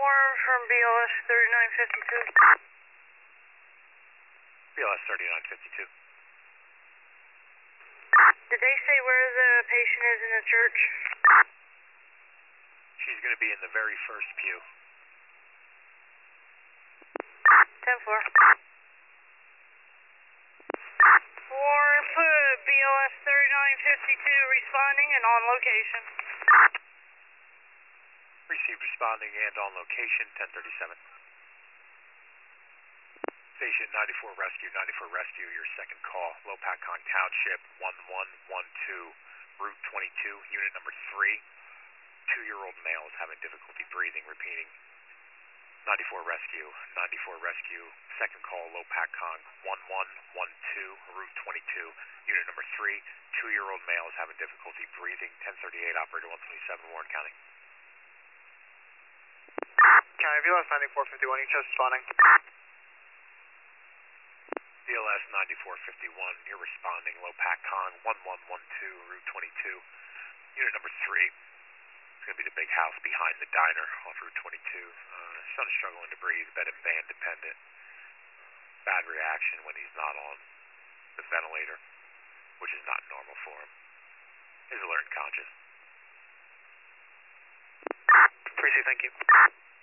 from BLS 3952. BLS 3952. Did they say where the patient is in the church? She's going to be in the very first pew. 10-4. Warren Hood, BLS 3952, responding and on location. Received responding and on location, 1037. Station 94 Rescue, your second call. Lopatcong Township, 1112, Route 22, unit number 3. 2-year-old male is having difficulty breathing, repeating. 94 Rescue, second call, Lopatcong, 1112, Route 22, unit number 3. 2-year-old male is having difficulty breathing, 1038, operator 127, Warren County. County, BLS 9451, you just responding. BLS 9451, you're responding, Lopatcong, 1112, Route 22, unit number 3. It's going to be the big house behind the diner off Route 22. Son is struggling to breathe, bed and band dependent. Bad reaction when he's not on the ventilator, which is not normal for him. He's alert and conscious. Appreciate it, thank you.